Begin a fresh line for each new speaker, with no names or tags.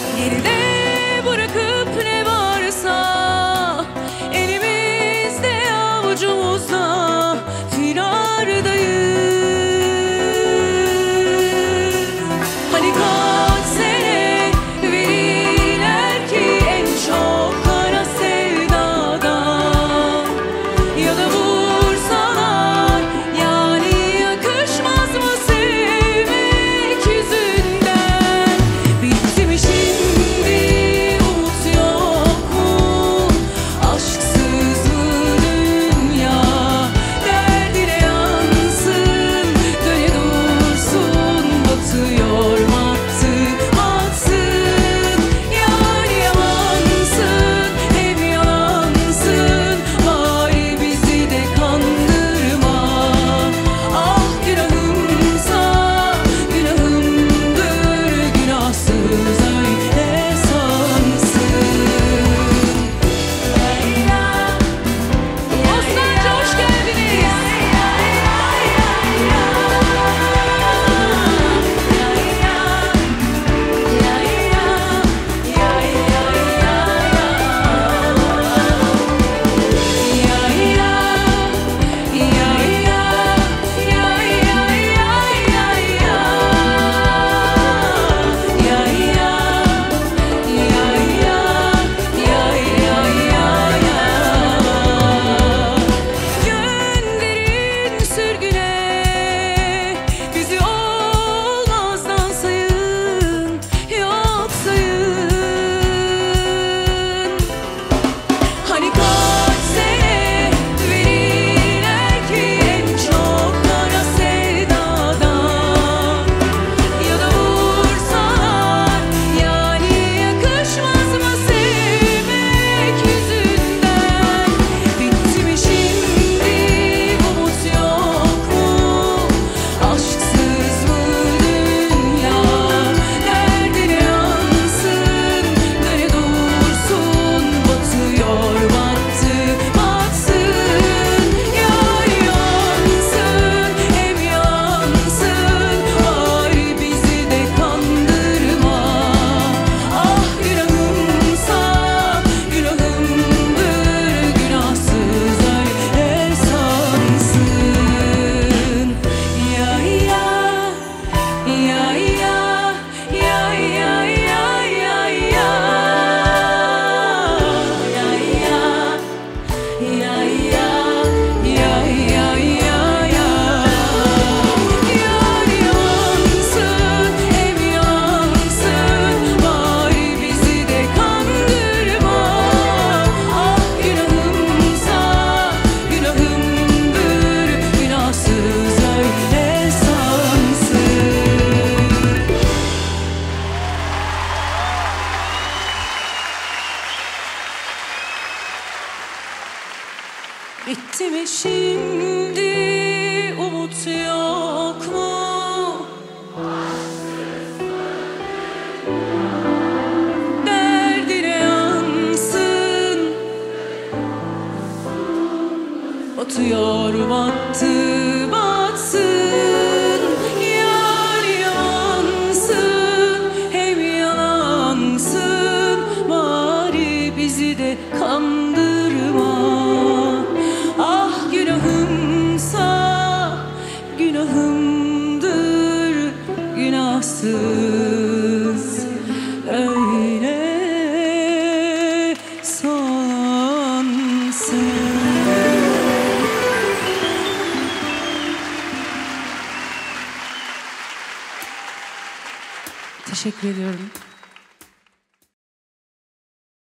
Geride bırakıp ne varsa elimizde avucumuzda firardayız. Hani kaç sene verirler ki en çok kara sevdadan, ya da vursalar yani yakışmaz mı sevmek yüzünden? Bitti mi şimdi umut yok mu? Aşksız mı dünya? Derdine yansın, döne dursun, batıyor battı batsın. Yani yalansın hem yalansın, bari bizi de kandırma. Ah günahımsa günahımdır, günahsız öyle sansın. Bostancı hoş geldiniz. Gönderin sürgüne, bizi olmazdan sayın, yok sayın. Hani kaç sene verirler ki en çok kara sevdadan, ya da vursalar yani yakışmaz mı sevmek yüzünden? Bitti mi şimdi umut yok mu? Aşksız mı dünya? Derdine yansın, döne dursun, batıyor battı batsın. Yani yansın hem yansın, bari bizi de kandırma. Ah günahımsa günahımdır, günahsız öyle sansın. Ya ya ya ya ya ya ya ya ya Yani yansın hem yansın, bari bizi de kandırma. Ah günahımsa günahımdır, günahsız öyle sansın. Bitti mi şimdi umut yok mu? Derdine yansın, batıyor battı batsın. Yani yansın hem yalansın, bari bizi de kandırma. Ah günahımsa günahımdır, günahsız öyle sansın. Teşekkür ediyorum.